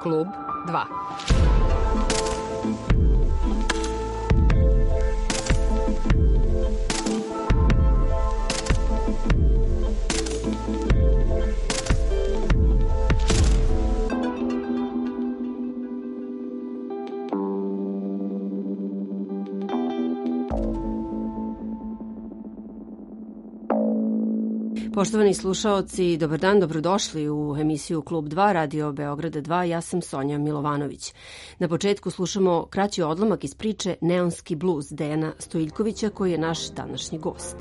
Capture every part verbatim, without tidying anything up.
Klub dva. Poštovani slušaoci, dobar dan, dobrodošli u emisiju Klub dva, Radio Beograda dva, ja sam Sonja Milovanović. Na početku slušamo kraći odlomak iz priče Neonski bluz Dejana Stojiljkovića, koji je naš današnji gost.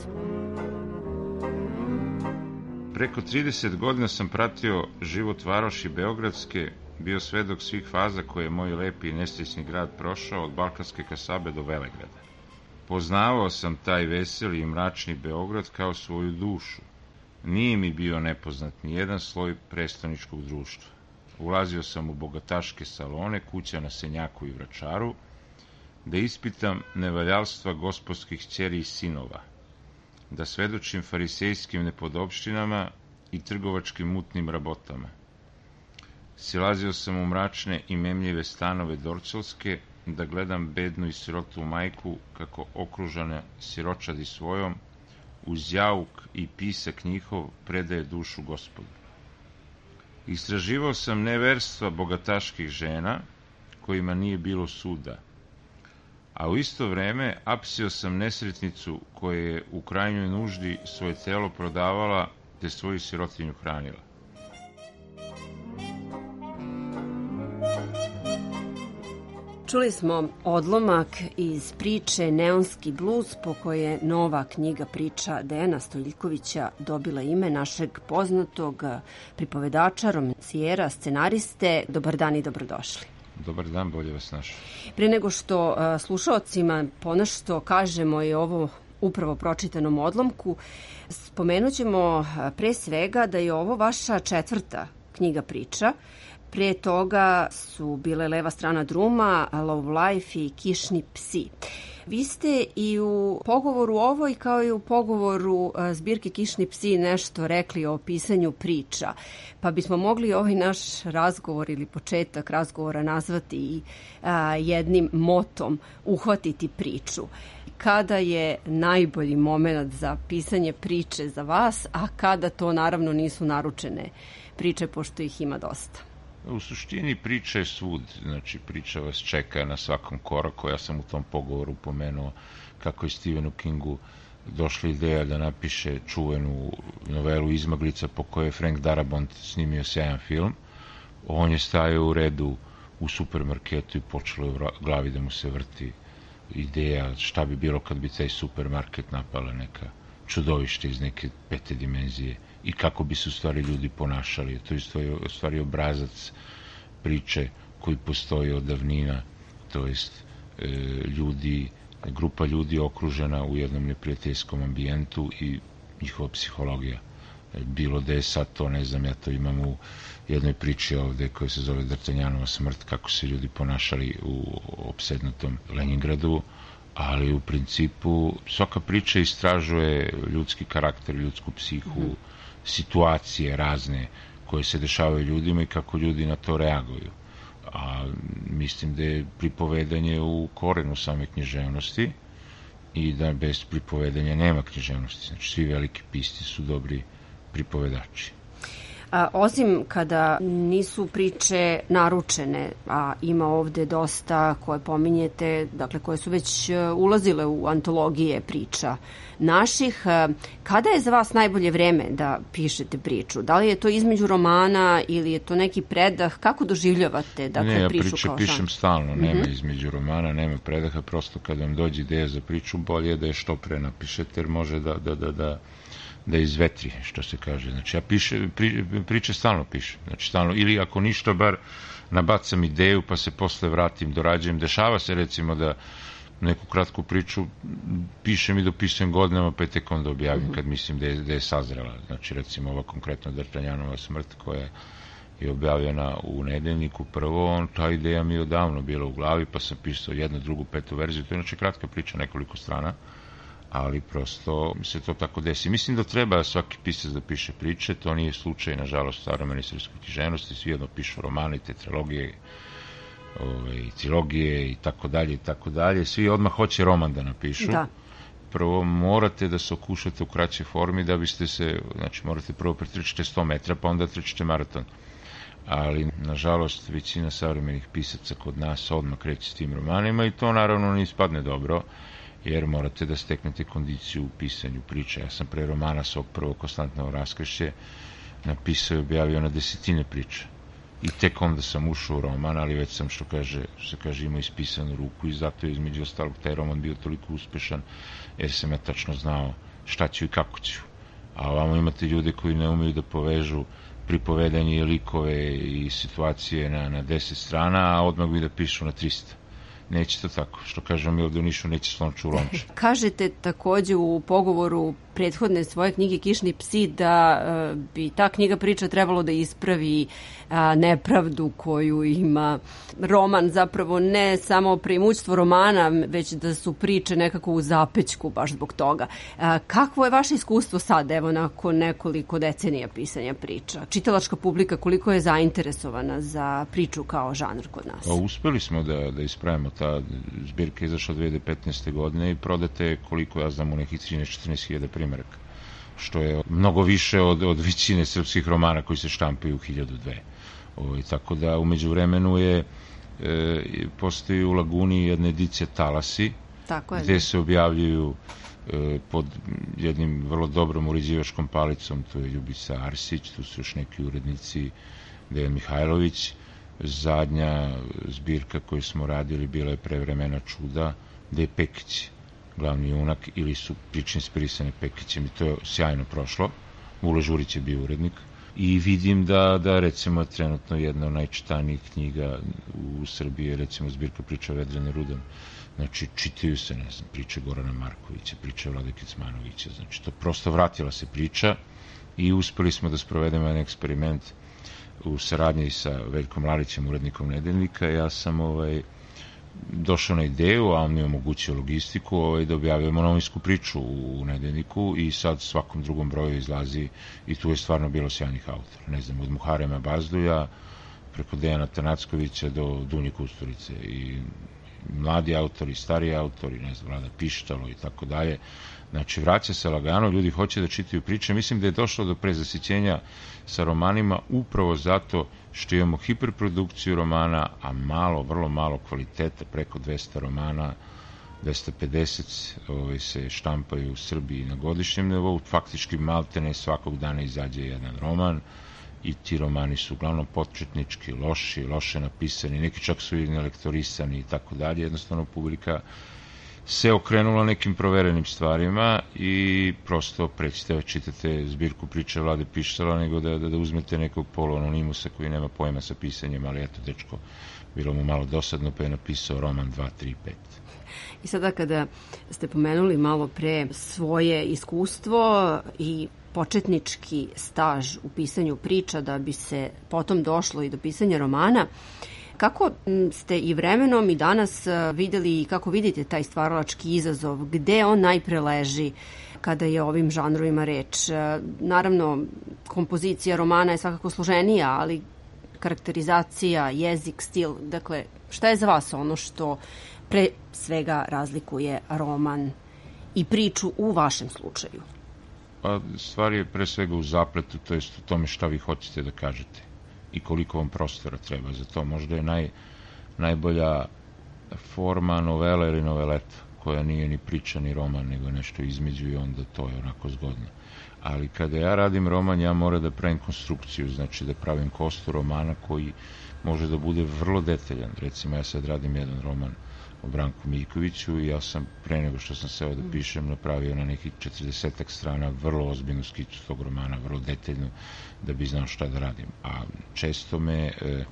Preko trideset godina sam pratio život varoši Beogradske, bio svedok svih faza koje je moj lepi i nesrećni grad prošao, od Balkanske kasabe do Velegrada. Poznavao sam taj veseli i mračni Beograd kao svoju dušu. Nije mi bio nepoznat ni jedan sloj prestoničkog društva. Ulazio sam u bogataške salone, kuća na Senjaku i Vračaru, da ispitam nevaljalstva gospodskih ćeri i sinova, da svedočim farisejskim nepodopštinama i trgovačkim mutnim rabotama. Silazio sam u mračne i memljive stanove Dorćolske, da gledam bednu i sirotu majku kako okružana siročadi svojom, uz jauk i pisak njihov predaje dušu Gospodu. Istraživao sam neverstva bogataških žena, kojima nije bilo suda, a u isto vreme apsio sam nesretnicu koja je u krajnjoj nuždi svoje telo prodavala te svoju sirotinju hranila. Čuli smo odlomak iz priče Neonski bluz, po kojoj je nova knjiga priča Dejana Stojiljkovića dobila ime našeg poznatog pripovedača, romansijera, scenariste. Dobar dan i dobrodošli. Dobar dan, bolje vas našao. Pre nego što uh, slušaocima ponešto kažemo i ovo upravo pročitanom odlomku, spomenut ćemo uh, pre svega da je ovo vaša četvrta knjiga priča. Pre toga su bile Leva strana druma, Love Life i Kišni psi. Vi ste i u pogovoru ovoj, kao i u pogovoru zbirke Kišni psi, nešto rekli o pisanju priča. Pa bismo mogli ovaj naš razgovor ili početak razgovora nazvati i a, jednim motom uhvatiti priču. Kada je najbolji moment za pisanje priče za vas, a kada to naravno nisu naručene priče, pošto ih ima dosta? U suštini priča je svud, znači priča vas čeka na svakom koraku. Ja sam u tom pogovoru pomenuo kako je Stephenu Kingu došla ideja da napiše čuvenu novelu Izmaglica, po kojoj je Frank Darabont snimio sjajan film. On je stajao u redu u supermarketu i počelo je u glavi da mu se vrti ideja šta bi bilo kad bi taj supermarket napala neka čudovište iz neke pete dimenzije i kako bi se u stvari ljudi ponašali. To je u stvari obrazac priče koji postoji od davnina, to jest e, ljudi, grupa ljudi okružena u jednom neprijateljskom ambijentu i njihova psihologija. Bilo da je sad to, ne znam, ja to imam u jednoj priči ovde koja se zove D'Artagnanova smrt, kako se ljudi ponašali u opsednutom Leningradu, ali u principu svaka priča istražuje ljudski karakter, ljudsku psihu, mm-hmm. situacije razne koje se dešavaju ljudima i kako ljudi na to reaguju. A mislim da je pripovedanje u korenu same književnosti i da bez pripovedanja nema književnosti. Znači, svi veliki pisci su dobri pripovedači. A, osim kada nisu priče naručene, a ima ovde dosta koje pominjete, dakle koje su već ulazile u antologije priča naših, kada je za vas najbolje vreme da pišete priču? Da li je to između romana ili je to neki predah? Kako doživljavate dakle, ne, ja priču priče kao pišem žanr? stalno, nema mm-hmm. između romana, nema predaha, prosto kad vam dođe ideja za priču, bolje je da je što pre napišete, jer može da, da, da, da da izvetri, što se kaže. Znači, ja piše, pri, priče stalno pišem. Znači, stalno, ili ako ništa, bar nabacam ideju, pa se posle vratim, dorađujem. Dešava se, recimo, da neku kratku priču pišem i dopisujem godinama, pa je tek onda objavim mm-hmm. kad mislim da je, da je sazrela. Znači, recimo, ova konkretno D'Artagnanova smrt, koja je objavljena u Nedeljniku prvo, on, ta ideja mi je odavno bila u glavi, pa sam pisao jednu, drugu, petu verziju. To je inače kratka priča, nekoliko strana, ali prosto se to tako desi. Mislim da treba svaki pisac da piše priče, to nije slučaj, nažalost, savremene srpske književnosti, svi jedno pišu romane, tetralogije, ove, trilogije i tako dalje i tako dalje, svi odmah hoće roman da napišu. Da. Prvo morate da se okušate u kraćoj formi da biste se, znači morate prvo pretrčite sto metra, pa onda trčite maraton. Ali, nažalost, većina savremenih pisaca kod nas odmah kreće s tim romanima i to naravno ne ispadne dobro, jer morate da steknete kondiciju u pisanju priče. Ja sam pre romana svog prvog Konstantinovo raskršće napisao i objavio na desetine priča. I tek onda sam ušao u roman, ali već sam, što kaže, što kaže, imao ispisanu ruku i zato je između ostalog taj roman bio toliko uspešan, jer sam ja tačno znao šta ću i kako ću. A ovamo imate ljude koji ne umeju da povežu pripovedanje, likove i situacije na, na deset strana, a odmah bi da pišu na trista. Neće to tako. Što kažem mi ovde u Nišu, neće slonču u lonče. Kažete takođe u pogovoru prethodne svoje knjige Kišni psi da uh, bi ta knjiga priča trebalo da ispravi uh, nepravdu koju ima roman, zapravo ne samo preimućstvo romana, već da su priče nekako u zapećku baš zbog toga. Uh, kakvo je vaše iskustvo sad, evo, nakon nekoliko decenija pisanja priča? Čitalačka publika koliko je zainteresovana za priču kao žanr kod nas? A uspeli smo da, da ispravimo. Ta zbirka je izašla dve hiljade petnaeste. godine i prodate, koliko ja znam, u nekih trinaest do četrnaest hiljada primjeraka, što je mnogo više od, od većine srpskih romana koji se štampaju u hiljadu dve. O, tako da umeđu vremenu je e, postoji u Laguni jedna edicija Talasi, tako je, gde se objavljuju e, pod jednim vrlo dobrom uređivačkom palicom, to je Ljubica Arsić, tu su još neki urednici, Dejan Mihajlović. Zadnja zbirka koju smo radili bila je Prevremena čuda, gde je Pekić glavni junak, ili su priče inspirisane Pekićem, i to je sjajno prošlo. Vule Žurić je bio urednik. I vidim da, da recimo, trenutno jedna od najčitanijih knjiga u Srbiji je, recimo, zbirka priča Vedrane Rudan. Znači, čitaju se, ne znam, priče Gorana Markovića, priče Vlade Kecmanovića. Znači, to prosto vratila se priča i uspeli smo da sprovedemo jedan eksperiment u saradnji sa Veljkom Lalićem, urednikom Nedeljnika. Ja sam ovaj, došao na ideju, a on mi je omogućio logistiku, ovaj, da objavljamo novinsku priču u Nedeljniku i sad svakom drugom broju izlazi i tu je stvarno bilo sjajnih autora. Ne znam, od Muharema Bazdulja preko Dejana Tanackovića do Dunje Kusturice i mladi autori, stari autori, ne znam, Vlada Pištalo i tako dalje. Znači, vraća se lagano, ljudi hoće da čitaju priče. Mislim da je došlo do prezasićenja sa romanima upravo zato što imamo hiperprodukciju romana, a malo, vrlo malo kvaliteta, preko dvesta romana, dvesta pedeset ovaj, se štampaju u Srbiji na godišnjem nivou, faktički maltene svakog dana izađe jedan roman i ti romani su uglavnom početnički, loši, loše napisani, neki čak su i nelektorisani i tako dalje, jednostavno publika se okrenula nekim proverenim stvarima i prosto prećete da čitate zbirku priče Vlade Pištala nego da, da, da uzmete nekog poluanonimusa koji nema pojma sa pisanjem, ali eto, dečko, bilo mu malo dosadno pa je napisao roman dva, tri, pet. I sada kada ste pomenuli malo pre svoje iskustvo i početnički staž u pisanju priča da bi se potom došlo i do pisanja romana, kako ste i vremenom i danas videli i kako vidite taj stvaralački izazov, gde on najpre leži kada je o ovim žanrovima reč? Naravno, kompozicija romana je svakako složenija, ali karakterizacija, jezik, stil, dakle, šta je za vas ono što pre svega razlikuje roman i priču u vašem slučaju? Pa, stvar je pre svega u zapletu, to jest u tome šta vi hoćete da kažete i koliko vam prostora treba za to. Možda je naj, najbolja forma novela ili noveleta, koja nije ni priča ni roman, nego nešto između i onda to je onako zgodno. Ali kada ja radim roman, ja moram da pravim konstrukciju, znači da pravim kostur romana koji može da bude vrlo detaljan. Recimo, ja sad radim jedan roman o Branku Miljkoviću i ja sam, pre nego što sam seo da pišem, napravio na nekih četrdesetak strana vrlo ozbiljnu skicu tog romana, vrlo detaljnu, da bi znao šta da radim. A često me,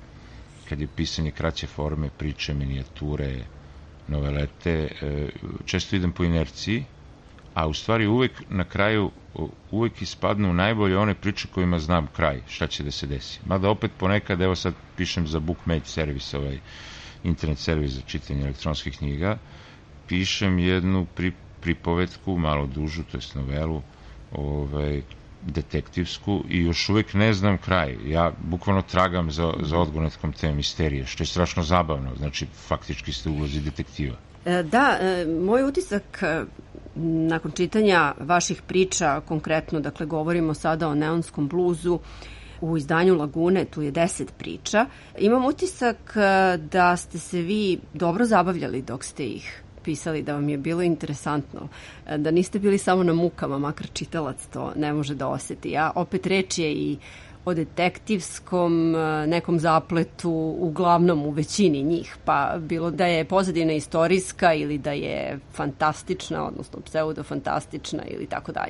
kad je pisanje kraće forme, priče, minijature, novelete, često idem po inerciji, a u stvari uvek na kraju uvek ispadnu najbolje one priče kojima znam kraj, šta će da se desi. Mada opet ponekad, evo sad pišem za Bookmate servis, ovaj internet servis za čitanje elektronskih knjiga, pišem jednu pri, pripovetku, malo dužu, to jest novelu, ovaj, detektivsku, i još uvek ne znam kraj. Ja bukvalno tragam za, za odgonetkom te misterije, što je strašno zabavno. Znači, faktički ste u ulozi detektiva. Da, moj utisak nakon čitanja vaših priča, konkretno, dakle, govorimo sada o neonskom bluzu, u izdanju Lagune, tu je deset priča. Imam utisak da ste se vi dobro zabavljali dok ste ih pisali, da vam je bilo interesantno, da niste bili samo na mukama, makar čitalac to ne može da oseti. A opet reč je i o detektivskom nekom zapletu, uglavnom u većini njih, pa bilo da je pozadina istorijska ili da je fantastična, odnosno pseudofantastična ili tako dalje.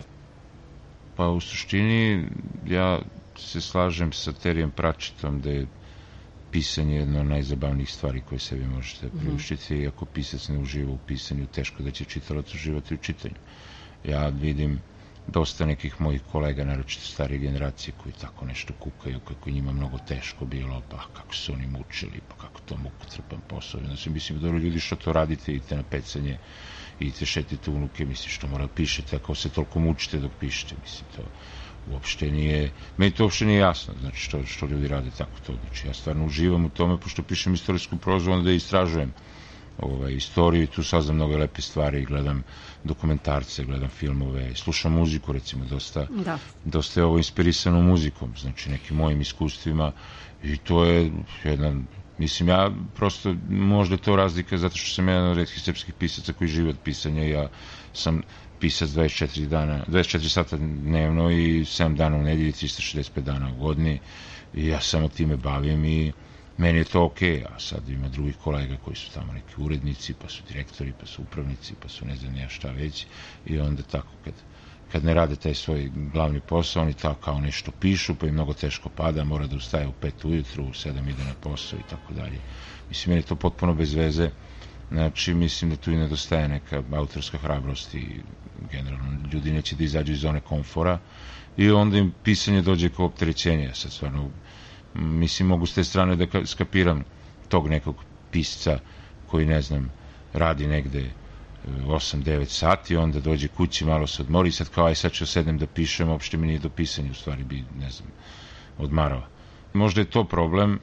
Pa u suštini ja se slažem sa Terijem Pratchettom da je pisanje jedno od najzabavnijih stvari koje sebi možete priuštiti, i ako pisac ne uživa u pisanju, teško da će čitalac uživati u čitanju. Ja vidim dosta nekih mojih kolega, naročito starije generacije, koji tako nešto kukaju, kako njima mnogo teško bilo, pa kako su oni mučili, pa kako to mukotrpan posao. Znači, mislim, dobro ljudi, što to radite, idite na pecanje, idite šetite unuke, mislim, što mora pišete, ako se toliko mučite dok pišete, mislim, to uopšte nije, meni to uopšte nije jasno, znači, što, što ljudi rade tako to. Znači, ja stvarno uživam u tome, pošto pišem istorijsku prozu, onda istražujem ovaj, istoriju i tu saznam mnogo lepe stvari, gledam dokumentarce, gledam filmove, slušam muziku, recimo, dosta, da. dosta je ovo inspirisano muzikom, znači nekim mojim iskustvima, i to je jedan, mislim, ja prosto, možda je to razlika zato što sam jedan od retkih srpskih pisaca koji žive od pisanja. Ja sam pisac dvadeset četiri dana, dvadeset četiri sata dnevno i sedam dana u nedelji, trista šezdeset pet dana u godini, i ja samo time bavim i meni je to okej, a sad ima drugih kolega koji su tamo neki urednici, pa su direktori, pa su upravnici, pa su ne znam nija šta već, i onda tako kad, kad ne rade taj svoj glavni posao, oni tako kao nešto pišu, pa im mnogo teško pada, mora da ustaje u pet ujutru, u sedam ide na posao i tako dalje. Mislim, meni je to potpuno bez veze, znači mislim da tu i nedostaje neka autorska hrabrost i generalno ljudi neće da izađu iz zone komfora i onda im pisanje dođe kao opterećenje. Sad stvarno, mislim, mogu s te strane da skapiram tog nekog pisca koji, ne znam, radi negde osam devet sati, onda dođe kući, malo se odmori, sad kao aj sad ću sednem da pišem, uopšte mi nije do pisanja, u stvari bi, ne znam, odmarao. Možda je to problem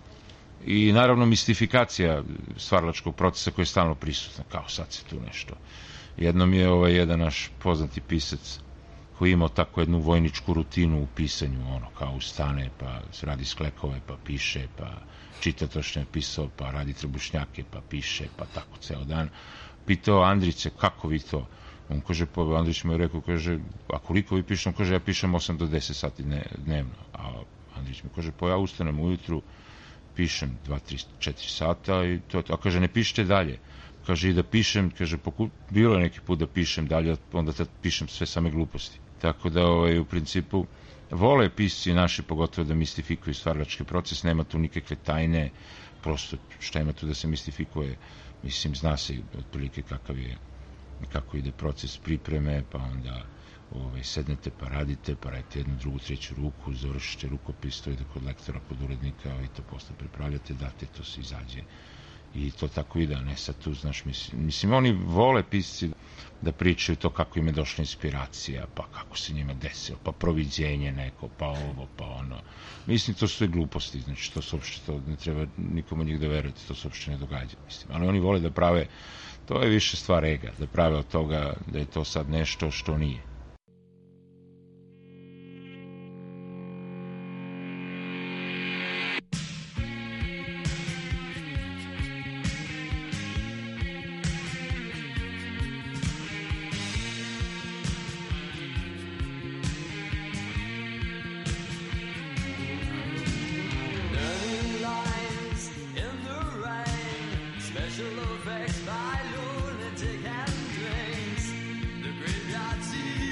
i naravno mistifikacija stvaralačkog procesa koja je stalno prisutna, kao sad se tu nešto. Jednom je ovaj jedan naš poznati pisac koji imao tako jednu vojničku rutinu u pisanju, ono, kao ustane, pa radi sklekove, pa piše, pa čita to što je pisao, pa radi trebušnjake, pa piše, pa tako ceo dan. Pitao Andriće, kako vi to? On kaže, pa Andrić mu je rekao, kaže, a koliko vi pišem? On kaže, ja pišem osam do deset sati dnevno. A Andrić mi kaže, pa ja ustanem ujutru, pišem dva, tri, četiri sata i to, a kaže, ne pišete dalje. Kaže, i da pišem, kaže, poku... bilo je neki put da pišem dalje, onda tad pišem sve same gluposti. Tako da, ovaj, u principu, vole pisci naši, pogotovo da mistifikuju stvaralački proces, nema tu nikakve tajne, prosto šta ima tu da se mistifikuje, mislim, zna se otprilike kakav je, kako ide proces pripreme, pa onda ovaj, sednete pa radite, pa radite jednu, drugu, treću ruku, završite rukopis, to ide kod lektora, kod urednika, i to posle prepravljate, date, to se izađe. I to tako ide, ne sad tu, znaš, mislim, mislim, oni vole pisci da pričaju to kako im je došla inspiracija, pa kako se njima desilo, pa proviđenje neko, pa ovo, pa ono. Mislim, to su sve gluposti, znači, to se uopšte, to ne treba nikomu njih da verujete, to se uopšte ne događa, mislim. Ali oni vole da prave, to je više stvar ega, da prave od toga da je to sad nešto što nije. Special effects by lunatic and drinks. The graveyard scene.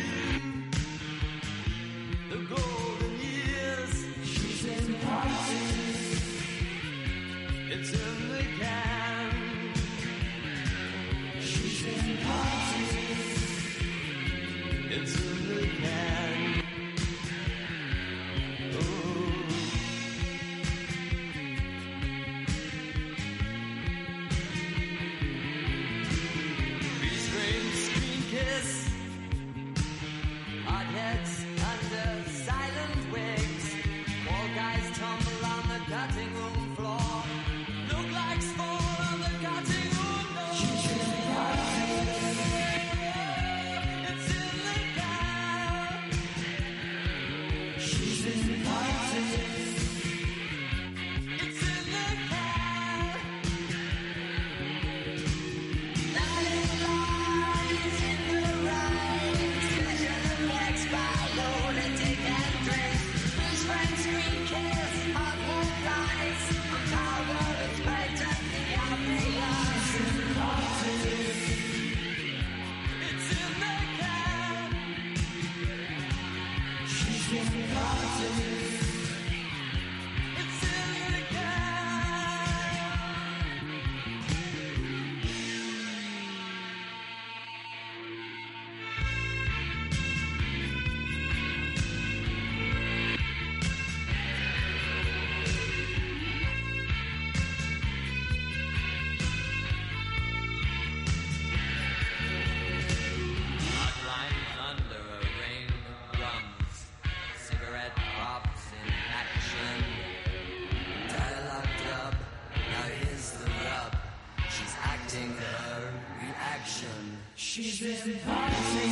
She's been partying.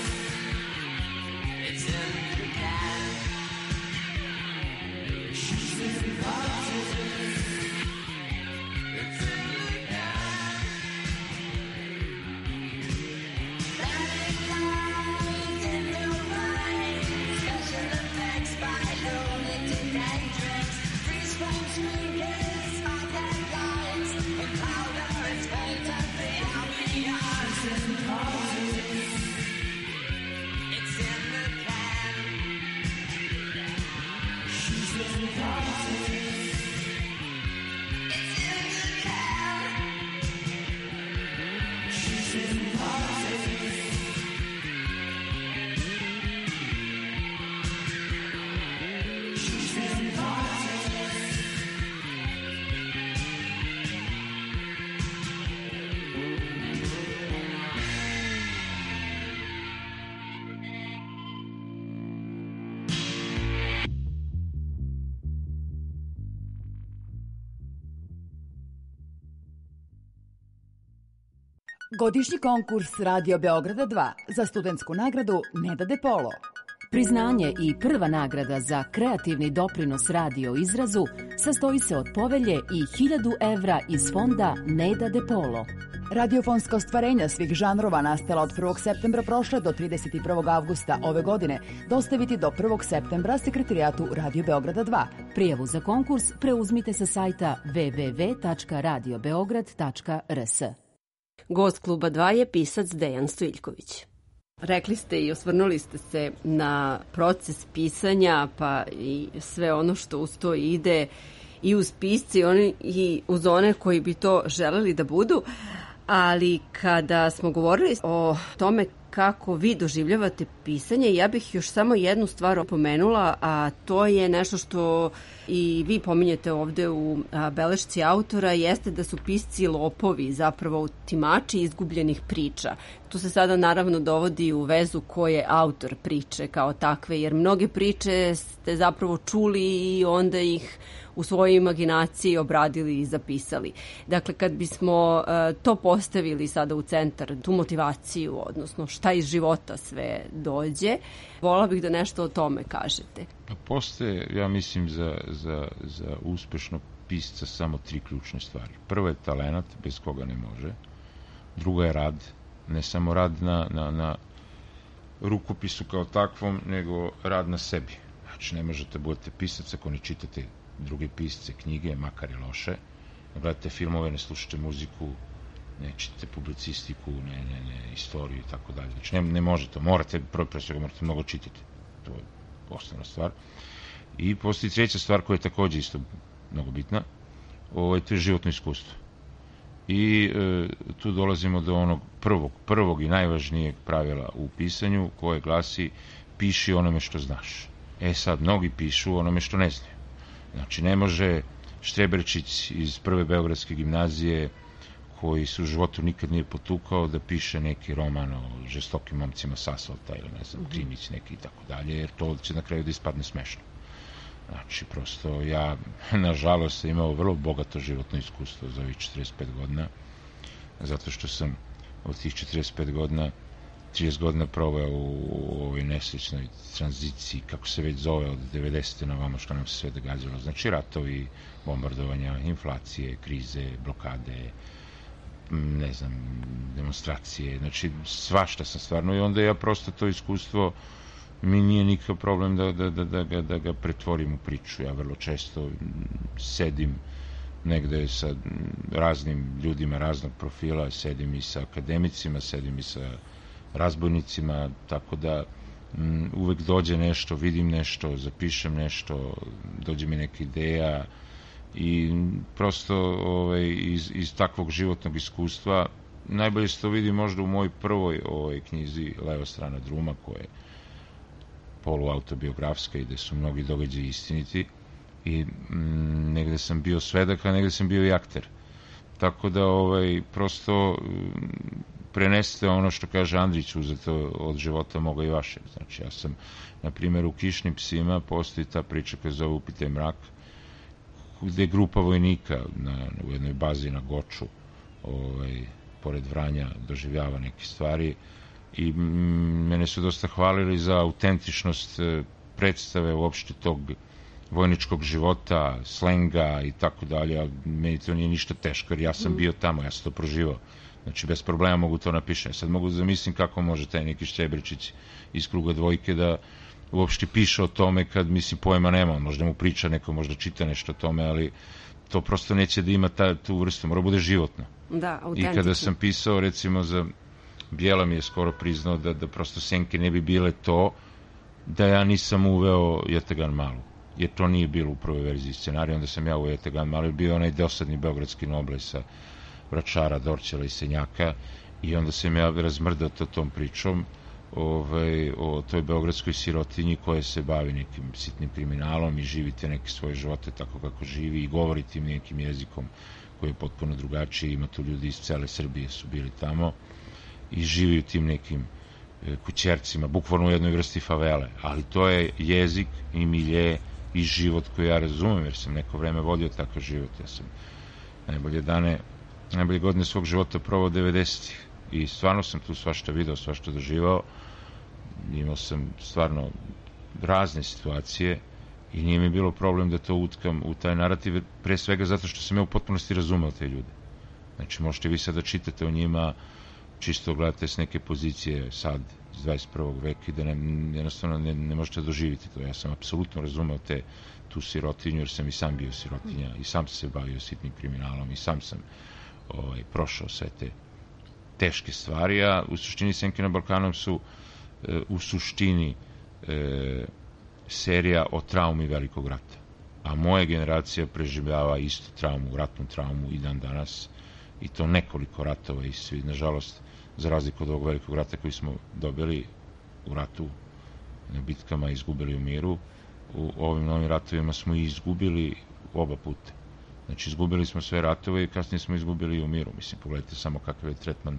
It's in the can. She's been partying. It's in the can. Static lights in the rain. Special effects by lunatic and drinks. Freeze frame screeners, hot and lights. The powder is paint of the ambiance. It's in the can. She's been partying. It's in the can. She's been partying. She's been partying. Godišnji konkurs Radio Beograda dva za studentsku nagradu Neda De Polo. Priznanje i prva nagrada za kreativni doprinos radio izrazu sastoji se od povelje i hiljadu evra iz fonda Neda De Polo. Radiofonska ostvarenja svih žanrova nastala od prvog septembra prošle do trideset prvog avgusta ove godine dostaviti do prvog septembra sekretarijatu Radio Beograda dva. Prijavu za konkurs preuzmite sa sajta w w w tačka radio beograd tačka r s. Gost Kluba dva je pisac Dejan Stojiljković. Rekli ste i osvrnuli ste se na proces pisanja, pa i sve ono što uz to ide, i uz pisci oni, i uz one koji bi to želeli da budu. Ali kada smo govorili o tome kako vi doživljavate pisanje, ja bih još samo jednu stvar pomenula, a to je nešto što i vi pominjete ovde u belešci autora, jeste da su pisci lopovi, zapravo timači izgubljenih priča. Tu se sada naravno dovodi u vezu ko je autor priče kao takve, jer mnoge priče ste zapravo čuli i onda ih u svojoj imaginaciji obradili i zapisali. Dakle, kad bismo uh, to postavili sada u centar, tu motivaciju, odnosno šta iz života sve dođe, volila bih da nešto o tome kažete. Pa postoje, ja mislim, za, za, za uspešnog pisca samo tri ključne stvari. Prvo je talenat, bez koga ne može. Drugo je rad, ne samo rad na, na, na rukopisu kao takvom, nego rad na sebi. Znači, ne možete budete pisac ako ne čitate druge pisce, knjige, makar i loše, ne gledate filmove, ne slušate muziku, ne čitate publicistiku, ne, ne, ne, istoriju i tako dalje. Znači, ne, ne možete, morate, prvo pre svega morate mnogo čitati. To je osnovna stvar. I postoji treća stvar koja je takođe isto mnogo bitna, ovo je to je životno iskustvo. I e, tu dolazimo do onog prvog, prvog i najvažnijeg pravila u pisanju, koje glasi piši onome što znaš. E sad, mnogi pišu onome što ne znaju. Znači, ne može Štreberčić iz prve beogradske gimnazije, koji se u životu nikad nije potukao, da piše neki roman o žestokim momcima s asfalta ili ne znam, Krimić neki i tako dalje, jer to će na kraju da ispadne smešno. Znači, prosto ja, nažalost, sam imao vrlo bogato životno iskustvo za ovih četrdeset pet godina, zato što sam od tih četrdeset pet godina trideset godina proveo u ovoj nesrećnoj tranziciji, kako se već zove, od devedesete na vamo što nam se sve događalo. Znači, ratovi, bombardovanja, inflacije, krize, blokade, ne znam, demonstracije, znači svašta sam stvarno, i onda ja prosto to iskustvo, mi nije nikakav problem da, da, da, da, ga, da ga pretvorim u priču. Ja vrlo često sedim negde sa raznim ljudima raznog profila, sedim i sa akademicima, sedim i sa razbojnicima, tako da m, uvek dođe nešto, vidim nešto, zapišem nešto, dođe mi neka ideja i prosto ovaj, iz, iz takvog životnog iskustva najbolje se to vidi možda u mojoj prvoj ovaj, knjizi Leva strana druma, koja je poluautobiografska i gde su mnogi događaji istiniti i m, negde sam bio svedak, a negde sam bio i akter. Tako da ovaj, prosto prenesete ono što kaže Andrić, uzeto od života moga i vašeg. Znači, ja sam, na primjer, u Kišnim psima postoji ta priča koja zove Upitaj mrak, gde grupa vojnika na, u jednoj bazi na Goču, ovaj, pored Vranja, doživljava neke stvari i m, mene su dosta hvalili za autentičnost predstave uopšte tog vojničkog života, slenga i tako dalje, a meni to nije ništa teško, jer ja sam bio tamo, ja sam to proživao. Znači, bez problema mogu to napišem. Sad mogu da zamislim kako može taj neki Šćebričić iz Kruga dvojke da uopšte piše o tome kad, mislim, pojma nema. Možda mu priča neko, možda čita nešto o tome, ali to prosto neće da ima ta, tu vrstu. Mora bude životno. Da, autentično. I kada sam pisao, recimo, za Bijela mi je skoro priznao da, da prosto Senke ne bi bile to da ja nisam uveo Jetegan Malu. Jer to nije bilo u prvoj verziji scenarija, onda sam ja uveo Jetegan Malu, bio onaj dosadni beogradski noblej sa Vračara, Dorćela i Senjaka, i onda sam ja razmrdao to tom pričom ovaj, o toj beogradskoj sirotinji koja se bavi nekim sitnim kriminalom i živite neke svoje živote tako kako živi i govori tim nekim jezikom koji je potpuno drugačiji. Ima tu ljudi iz cele Srbije su bili tamo i živi u tim nekim e, kućercima, bukvalno u jednoj vrsti favele, ali to je jezik i milje i život koji ja razumem, jer sam neko vreme vodio takav život. Ja sam najbolje dane najbolje godine svog života provao devedesetih i stvarno sam tu svašta video, svašta doživao. Imao sam stvarno razne situacije i nije mi bilo problem da to utkam u taj narativ, pre svega zato što sam ja u potpunosti razumeo te ljude. Znači, možete vi sad da čitate o njima, čisto gledate s neke pozicije sad, iz dvadeset prvog veka, i da ne, jednostavno ne, ne možete doživjeti to. Ja sam apsolutno razumeo te, tu sirotinju, jer sam i sam bio sirotinja i sam sam se bavio sitnim kriminalom i sam sam ovaj, prošao sve te teške stvari, a u suštini Senke na Balkanu su e, u suštini e, serija o traumi Velikog rata. A moja generacija preživljava istu traumu, ratnu traumu i dan danas, i to nekoliko ratova, i svi, nažalost, za razliku od ovog Velikog rata koji smo dobili u ratu, na bitkama, izgubili u miru, u ovim novim ratovima smo i izgubili oba puta. Znači, izgubili smo sve ratove i kasnije smo izgubili i u miru. Mislim, pogledajte samo kakav je tretman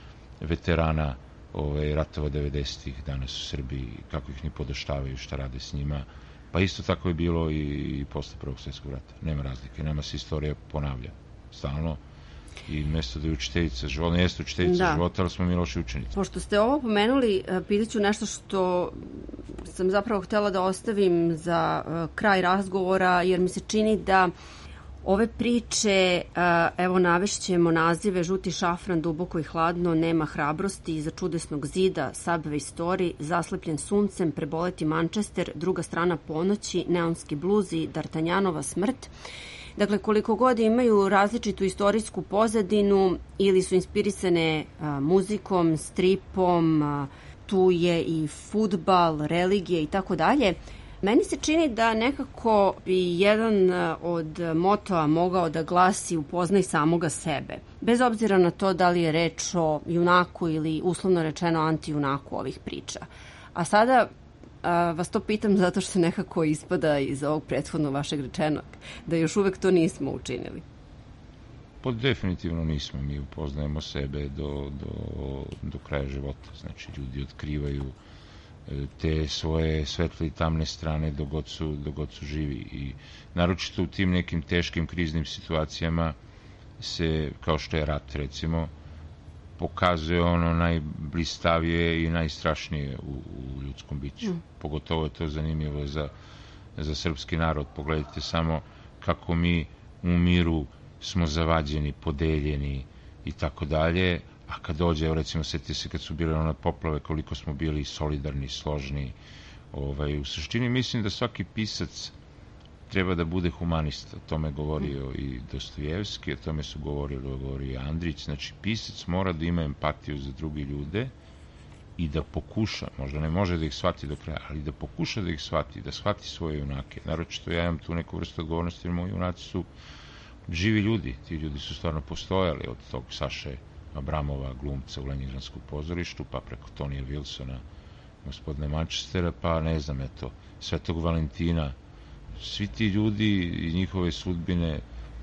veterana ove, ratova devedesetih danas u Srbiji, kako ih ni podoštavaju, šta rade s njima. Pa isto tako je bilo i, i posle Prvog svjetskog rata. Nema razlike, nama se istorija ponavlja stalno. I mesto da je učiteljica života, ne jeste učiteljica da. života, ali smo mi loši učenici. Pošto ste ovo pomenuli, pitaću nešto što sam zapravo htjela da ostavim za kraj razgovora, jer mi se čini da ove priče, evo navešćemo nazive: Žuti šafran, Duboko i hladno, Nema hrabrosti, Iza čudesnog zida, Subway story, Zaslepljen suncem, Preboleti Manchester, Druga strana ponoći, Neonski bluz i D'Artagnanova smrt. Dakle, koliko god imaju različitu istorijsku pozadinu ili su inspirisane a, muzikom, stripom, a, tu je i fudbal, religije i tako dalje, meni se čini da nekako bi jedan od motoa mogao da glasi: upoznaj samoga sebe. Bez obzira na to da li je reč o junaku ili uslovno rečeno antijunaku ovih priča. A sada a, vas to pitam zato što nekako ispada iz ovog prethodno vašeg rečenog da još uvek to nismo učinili. Pa definitivno nismo. Mi upoznajemo sebe do, do, do kraja života. Znači, ljudi otkrivaju te svoje svetle i tamne strane dok god su, dok god su živi. I naročito u tim nekim teškim kriznim situacijama se, kao što je rat recimo, pokazuje ono najblistavije i najstrašnije u, u ljudskom biću. Mm. Pogotovo je to zanimljivo za, za srpski narod. Pogledajte samo kako mi u miru smo zavađeni, podeljeni i tako dalje, a kad dođe, evo recimo, setite se kad su bile one poplave, koliko smo bili solidarni, složni. Ovaj, u suštini mislim da svaki pisac treba da bude humanista. O tome govorio i Dostojevski, o tome su govorili, govorio i Andrić. Znači, pisac mora da ima empatiju za druge ljude i da pokuša, možda ne može da ih shvati do kraja, ali da pokuša da ih shvati, da shvati svoje junake. Naročito ja imam tu neku vrstu odgovornosti, jer moji junaci su živi ljudi. Ti ljudi su stvarno postojali, od tog Saše Abramova, glumca u Leningradskog pozorištu, pa preko Tonija Wilsona, gospodine Manchestera, pa ne znam, eto, Svetog Valentina. Svi ti ljudi i njihove sudbine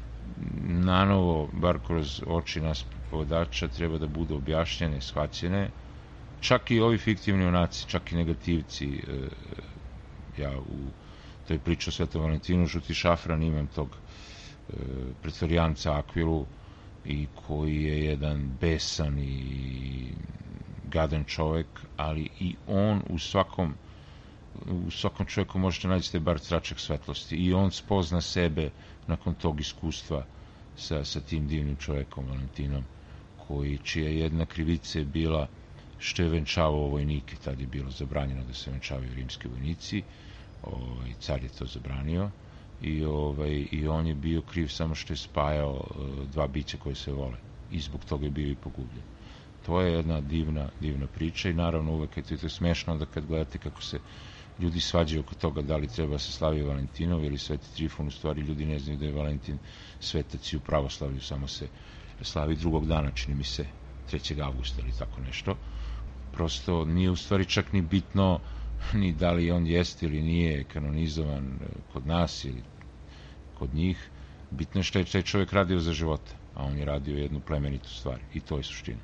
nanovo, bar kroz oči nas povodača, treba da budu objašnjene, shvaćene. Čak i ovi fiktivni junaci, čak i negativci. E, ja u toj priči o Svetom Valentinu, Žuti šafran, imam tog e, pretorijanca Akvilu, i koji je jedan besan i gadan čovek, ali i on u svakom u svakom čovjeku možete naći bar tračak svetlosti i on spozna sebe nakon tog iskustva sa, sa tim divnim čovjekom Valentinom, koji, čija jedna krivica je bila što je venčavao vojnike. Tad je bilo zabranjeno da se venčavaju rimski vojnici, ovaj, car je to zabranio i, ovaj, i on je bio kriv samo što je spajao uh, dva bića koje se vole i zbog toga je bio i pogubljen. To je jedna divna, divna priča i naravno uvek je to smešno da kad gledate kako se ljudi svađaju oko toga da li treba se slavi Valentinov ili Sveti Trifun. U stvari ljudi ne znaju da je Valentin svetac i u pravoslavlju samo se slavi drugog dana, čini mi se trećeg avgusta ili tako nešto. Prosto nije u stvari čak ni bitno ni da li on jeste ili nije kanonizovan kod nas ili kod njih. Bitno je što je taj čovjek radio za života, a on je radio jednu plemenitu stvar i to je suština.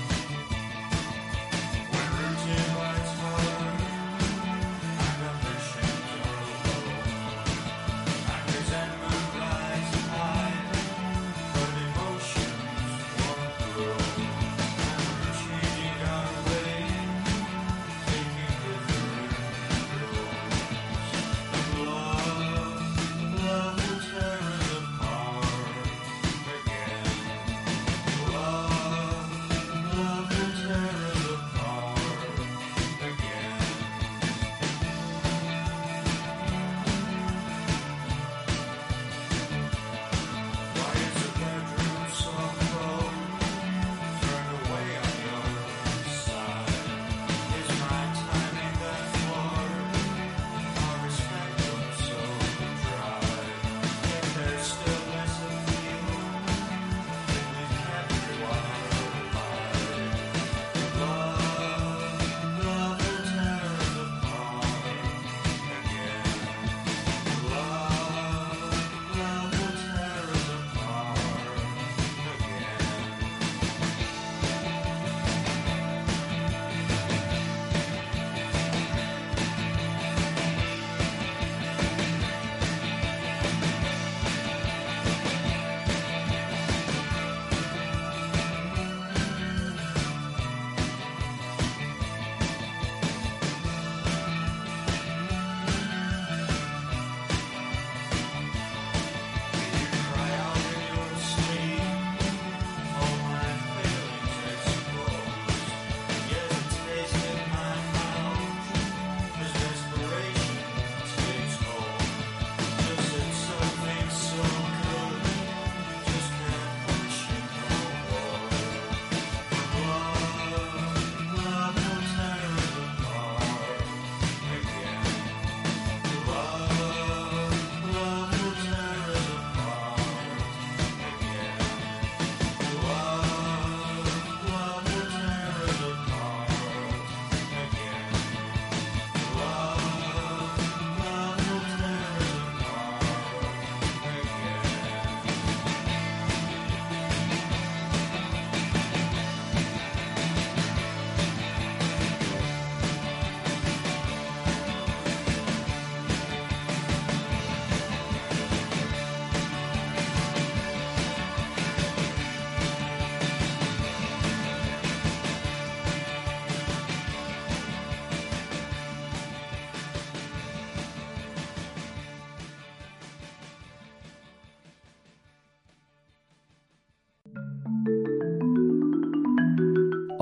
When routine lights fall and ambition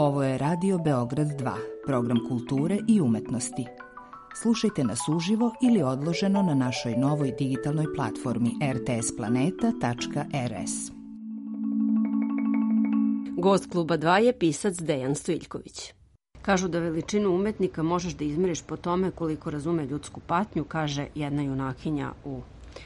Ovo je Radio Beograd dva, program kulture i umetnosti. Slušajte nas uživo ili odloženo na našoj novoj digitalnoj platformi r t s planeta tačka r s. Gost Kluba dva je pisac Dejan Stojiljković. Kažu da veličinu umetnika možeš da izmeriš po tome koliko razume ljudsku patnju, kaže jedna junakinja u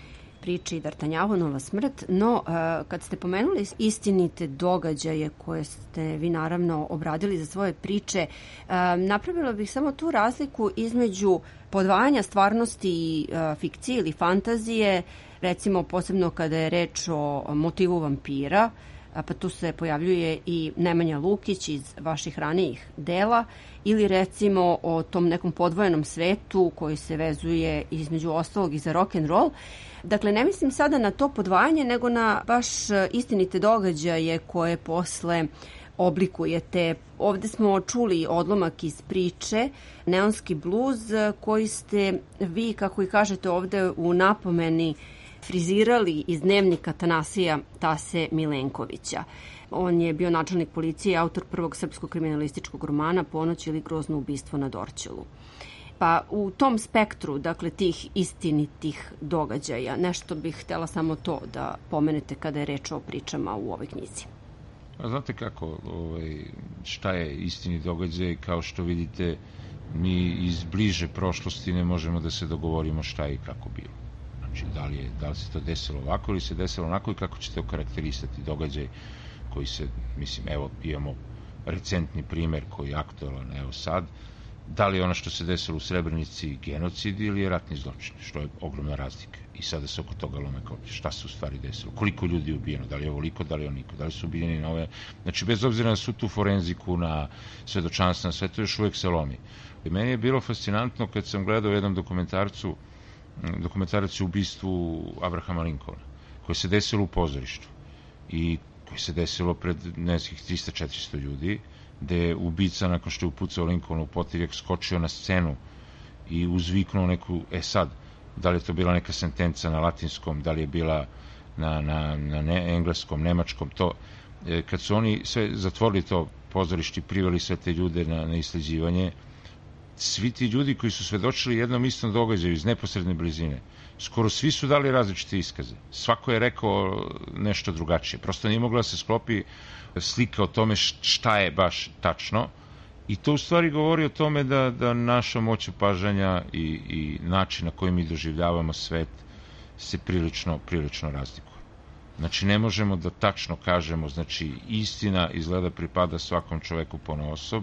priči D'Artagnanova smrt. No, kad ste pomenuli istinite događaje koje ste vi naravno obradili za svoje priče, napravila bih samo tu razliku između podvajanja stvarnosti i fikcije ili fantazije, recimo posebno kada je reč o motivu vampira, pa tu se pojavljuje i Nemanja Lukić iz vaših ranijih dela, ili recimo o tom nekom podvojenom svetu koji se vezuje između ostalog i za rock and roll. Dakle, ne mislim sada na to podvajanje, nego na baš istinite događaje koje posle oblikujete. Ovde smo čuli odlomak iz priče Neonski bluz, koji ste vi, kako i kažete ovde u napomeni, frizirali iz dnevnika Tanasija Tase Milenkovića. On je bio načelnik policije i autor prvog srpskog kriminalističkog romana Ponoć ili grozno ubistvo na Dorćolu. Pa u tom spektru, dakle, tih istinitih događaja, nešto bih htjela samo to da pomenete kada je reč o pričama u ovoj knjizi. A znate kako, ovaj, šta je istini događaj, kao što vidite, mi iz bliže prošlosti ne možemo da se dogovorimo šta je i kako bilo. Znači, da li, je, da li se to desilo ovako ili se desilo onako i kako ćete okarakterisati događaj koji se, mislim, evo, imamo recentni primer koji je aktualan, evo sad, da li je ono što se desilo u Srebrenici genocid ili je ratni zločin, što je ogromna razlika. I sada se oko toga lome koplje. Šta se u stvari desilo? Koliko ljudi je ubijeno? Da li je ovoliko, da li je oniko? Da li su ubijeni na ove... Znači, bez obzira na svu tu forenziku, na svedočanstvo, na sve to još uvek se lomi. I meni je bilo fascinantno kad sam gledao jednom dokumentarcu, dokumentarac o ubistvu Abrahama Lincolna, koje se desilo u pozorištu i koje se desilo pred nekih trista četiristo ljudi, gde je ubica, nakon što je upucao Lincolna u potirjak, skočio na scenu i uzviknuo neku, e sad, da li je to bila neka sentenca na latinskom, da li je bila na, na, na ne, engleskom, nemačkom, to, e, kad su oni sve zatvorili to pozorište i priveli sve te ljude na, na isleđivanje, svi ti ljudi koji su svedočili jednom istom događaju iz neposredne blizine, skoro svi su dali različite iskaze. Svako je rekao nešto drugačije. Prosto nije mogla da se sklopi slika o tome šta je baš tačno. I to u stvari govori o tome da, da naša moć opažanja i, i način na koji mi doživljavamo svet se prilično, prilično razlikuje. Znači, ne možemo da tačno kažemo, znači, istina izgleda pripada svakom čoveku ponaosob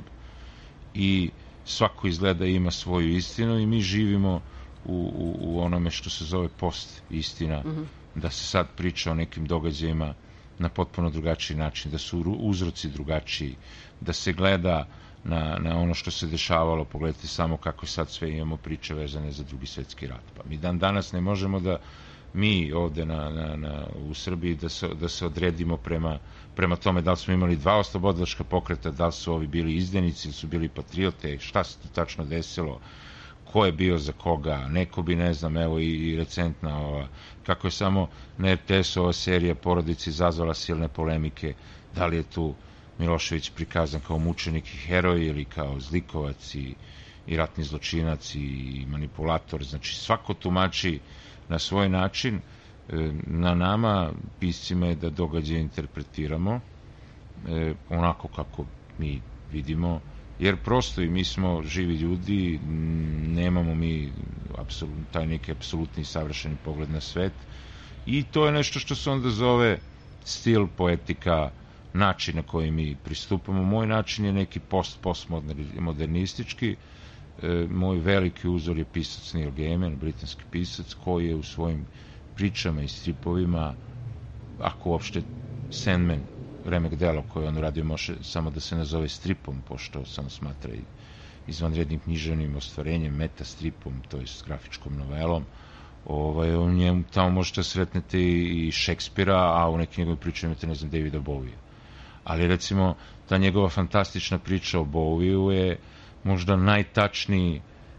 i svako izgleda ima svoju istinu i mi živimo u, u, u onome što se zove post istina, mm-hmm. da se sad priča o nekim događajima na potpuno drugačiji način, da su uzroci drugačiji, da se gleda na, na ono što se dešavalo. Pogledajte samo kako sad sve imamo priče vezane za Drugi svetski rat. Pa mi dan danas ne možemo da mi ovde na, na, na, u Srbiji da se, da se odredimo prema, prema tome da li smo imali dva oslobodilačka pokreta, da li su ovi bili izdajnici ili su bili patriote, šta se tu tačno desilo, ko je bio za koga, neko bi, ne znam, evo i, i recentna ova, kako je samo na er te es ova serija Porodici izazvala silne polemike, da li je tu Milošević prikazan kao mučenik i heroj ili kao zlikovac i, i ratni zločinac i manipulator. Znači, svako tumači na svoj način. Na nama, piscima, je da događaje interpretiramo e, onako kako mi vidimo, jer prosto i mi smo živi ljudi, nemamo mi apsolut, taj neki apsolutni savršeni pogled na svet i to je nešto što se onda zove stil, poetika, način na koji mi pristupamo. Moj način je neki post-postmodernistički. E, moj veliki uzor je pisac Neil Gaiman, britanski pisac, koji je u svojim pričama i stripovima, ako uopšte Sandman, remek delo koje on uradio, može samo da se nazove stripom, pošto sam smatra i izvanrednim književnim ostvarenjem, metastripom, to je s grafičkom novelom. Ovaj, u njemu tamo možete sretnete i Šekspira, a u nekim njegovim pričama imate, ne znam, Davida Bowie. Ali recimo ta njegova fantastična priča o Bowieu je možda najtačniji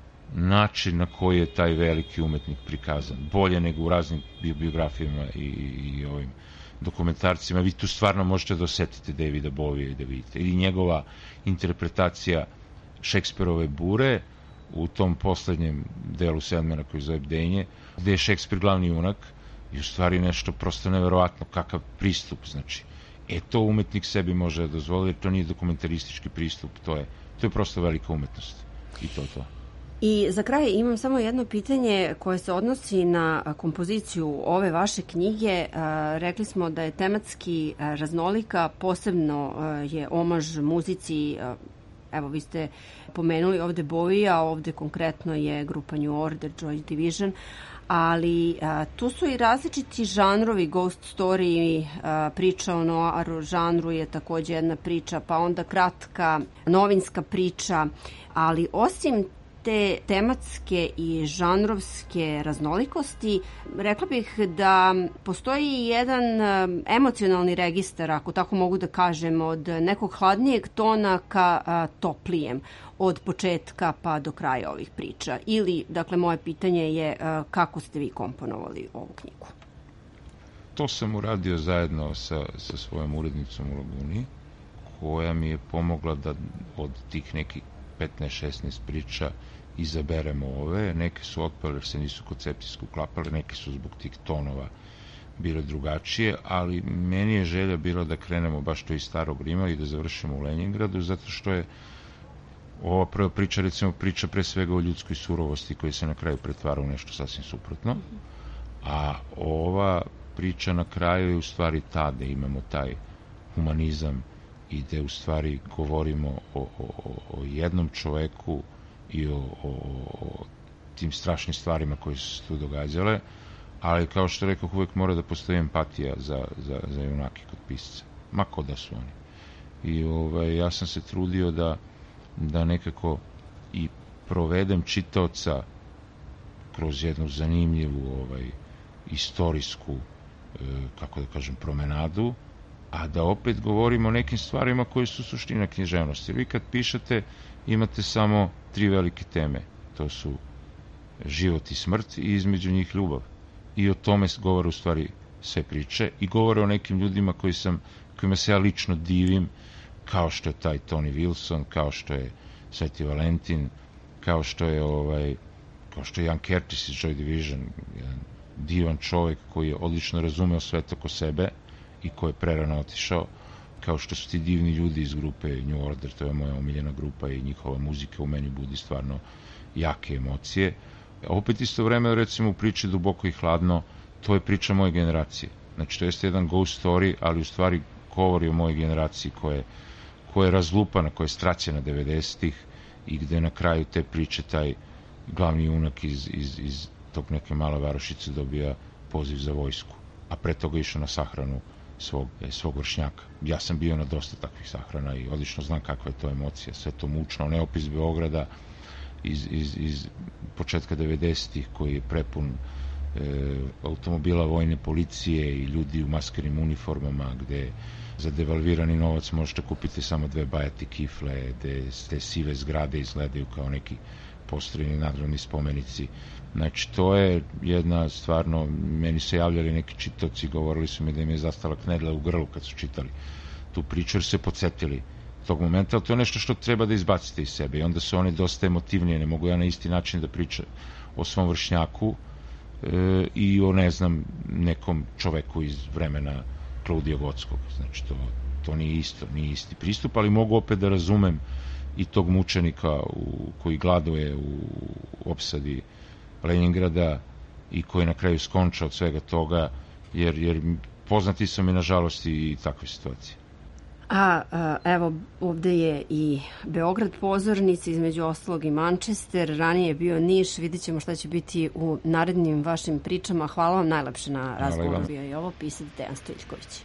način na koji je taj veliki umetnik prikazan. Bolje nego u raznim biografijama i, i, i ovim dokumentarcima, vi tu stvarno možete da osetite Davida Bovija i da vidite. Ili njegova interpretacija Šekspirove Bure u tom poslednjem delu Sandmana koji zove Bdenje, gde je Šekspir glavni junak i u stvari nešto prosto neverovatno, kakav pristup, znači. E, to umetnik sebi može da dozvoli, jer to nije dokumentaristički pristup, to je, to je prosto velika umetnost. I to to. I za kraj imam samo jedno pitanje koje se odnosi na kompoziciju ove vaše knjige. Rekli smo da je tematski raznolika, posebno je omaž muzici, evo vi ste pomenuli ovde Bovija, ovde konkretno je grupa New Order, Joy Division, ali a, tu su i različiti žanrovi, ghost story, a, priča o noir žanru je takođe jedna priča, pa onda kratka novinska priča, ali osim te tematske i žanrovske raznolikosti, rekla bih da postoji jedan emocionalni registar, ako tako mogu da kažem, od nekog hladnijeg tona ka a, toplijem, od početka pa do kraja ovih priča. Ili, dakle, moje pitanje je a, kako ste vi komponovali ovu knjigu? To sam uradio zajedno sa, sa svojom urednicom u Laguni, koja mi je pomogla da od tih nekih petnaest šesnaest priča izaberemo ove. Neke su otpale jer se nisu koncepcijski uklapale, neke su zbog tih tonova bile drugačije, ali meni je želja bila da krenemo baš to iz Starog Rima i da završimo u Leningradu, zato što je ova prva priča, recimo, priča pre svega o ljudskoj surovosti koja se na kraju pretvara u nešto sasvim suprotno, a ova priča na kraju je u stvari ta da imamo taj humanizam i da u stvari govorimo o, o, o jednom čoveku i o, o, o tim strašnim stvarima koje su se tu događale, ali kao što rekao, uvek mora da postoji empatija za, za, za junake kod pisca, ma ko da su oni. I ovaj, ja sam se trudio da, da nekako i provedem čitaoca kroz jednu zanimljivu ovaj, istorijsku, e, kako da kažem, promenadu, a da opet govorimo o nekim stvarima koje su suština književnosti. Vi kad pišete imate samo tri velike teme. To su život i smrt i između njih ljubav. I o tome govore u stvari sve priče i govore o nekim ljudima koji sam, kojima se ja lično divim, kao što je taj Tony Wilson, kao što je Sveti Valentin, kao što je ovaj, kao što je Ian Curtis iz Joy Division, jedan divan čovek koji je odlično razumeo svet oko sebe i koji je prerano otišao, kao što su ti divni ljudi iz grupe New Order, to je moja omiljena grupa i njihova muzika u meni budi stvarno jake emocije. A opet isto vreme, recimo, u priči Duboko i hladno, to je priča moje generacije. Znači, to jeste jedan ghost story, ali u stvari govori o mojoj generaciji koja je, koja je razlupana, koja je straćena devedesetih i gde na kraju te priče taj glavni junak iz, iz, iz tog neke male varošice dobija poziv za vojsku, a pre toga išao na sahranu svog, svog vršnjaka. Ja sam bio na dosta takvih sahrana i odlično znam kakva je to emocija, sve to mučno, onaj opis Beograda iz, iz, iz početka devedesetih koji je prepun e, automobila vojne policije i ljudi u maskernim uniformama gde za devalvirani novac možete kupiti samo dve bajati kifle, gde te sive zgrade izgledaju kao neki postrojeni nadravni spomenici. Znači, to je jedna stvarno, meni se javljali neki čitaoci i govorili su mi da im je zastala knedla u grlu kad su čitali tu priču, jer se podsjetili tog momenta, ali to je nešto što treba da izbacite iz sebe i onda su oni dosta emotivnije, ne mogu ja na isti način da pričam o svom vršnjaku e, i o, ne znam, nekom čoveku iz vremena Klaudija Gotskog. Znači, to, to nije isto, nije isti pristup, ali mogu opet da razumem i tog mučenika u, koji gladuje u opsadi Leningrada i koji na kraju skonča od svega toga, jer, jer poznati su mi nažalost i takve situacije. A, a evo, ovde je i Beograd pozornica, između ostalog i Manchester, ranije je bio Niš, vidjet ćemo šta će biti u narednim vašim pričama. Hvala vam najlepše na razgovoru. Bio je ovo pisac Dejan Stojiljković.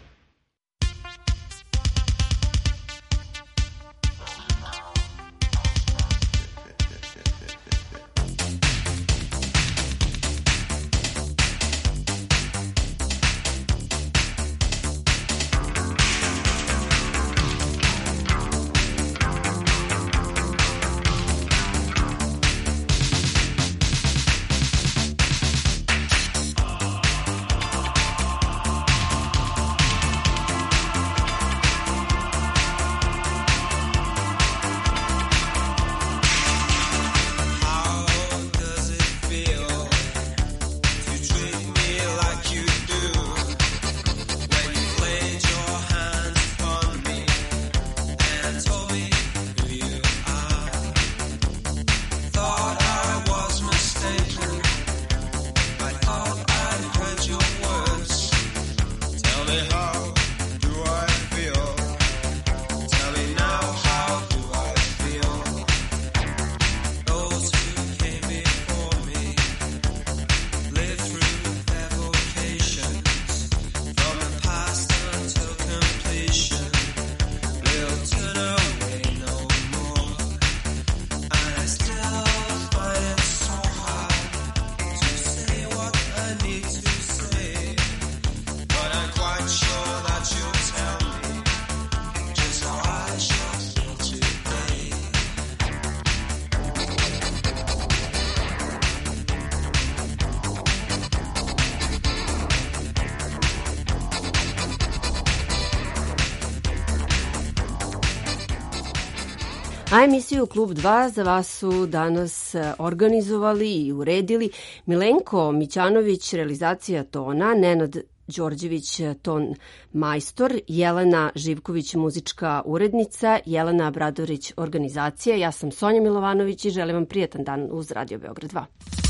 A emisiju Klub dva za vas su danas organizovali i uredili Milenko Mićanović, realizacija tona, Nenad Đorđević, ton majstor, Jelena Živković, muzička urednica, Jelena Bradorić, organizacija. Ja sam Sonja Milovanović i želim vam prijetan dan uz Radio Beograd dva.